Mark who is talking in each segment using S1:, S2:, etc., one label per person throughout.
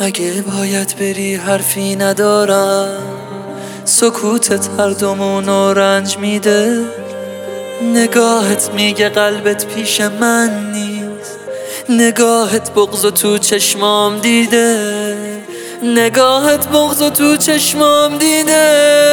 S1: اگه باید بری حرفی ندارم، سکوتت هر دومونو رنج میده. نگاهت میگه قلبت پیش من نیست، نگاهت بغض تو چشمام دیده، نگاهت بغض تو چشمام دیده.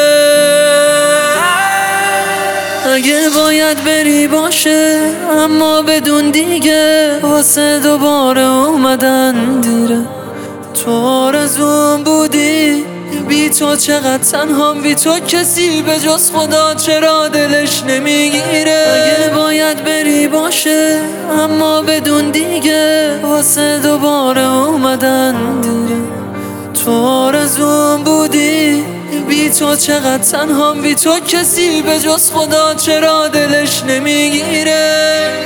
S1: اگه باید بری باشه، اما بدون دیگه واسه دوباره اومدن دیره. تو آرزوم بودی، بی تو چقدر تنهام، بی تو کسی به جز خدا چرا دلش نمیگیره. اگه باید بری باشه، اما بدون دیگه واسه دوباره اومدن دیره. تو آرزوم بودی، بی تو چقدر تنهام، بی تو کسی به جز خدا چرا دلش نمیگیره.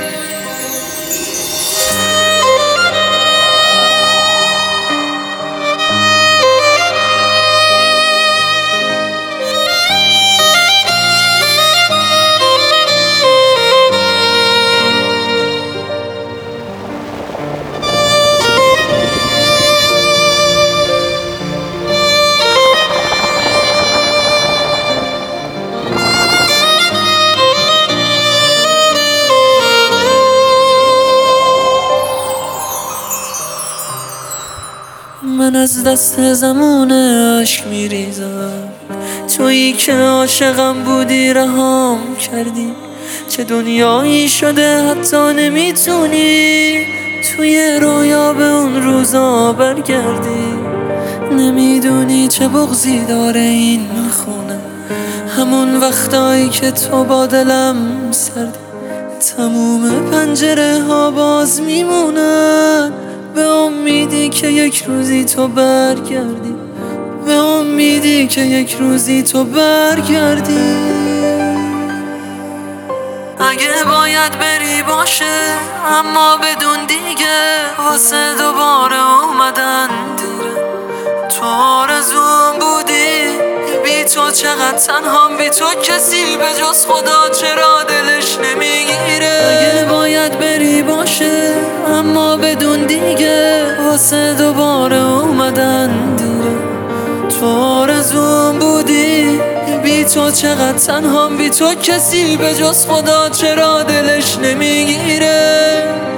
S1: من از دست زمان عشق میریزم، تویی که عاشقم بودی رهام کردی. چه دنیایی شده حتی نمیتونی توی رویا به اون روزا برگردی. نمیدونی چه بغضی داره این خونه، همون وقتایی که تو با دلم سردی. تموم پنجره ها باز میمونن به امیدی که یک روزی تو برگردی، به امیدی که یک روزی تو برگردی. اگه باید بری باشه، اما بدون دیگه واسه دوباره اومدن دیره. تو آرزوم بودی، بی تو چقدر تنهام، بی تو کسی به جز خدا چرا دلش نمیگیره. اگه باید بری باشه، اما بدون دیگه واسه دوباره اومدن دیره. تو آرزوم بودی، بی تو چقدر تنهام، بی تو کسی به جز خدا چرا دلش نمیگیره.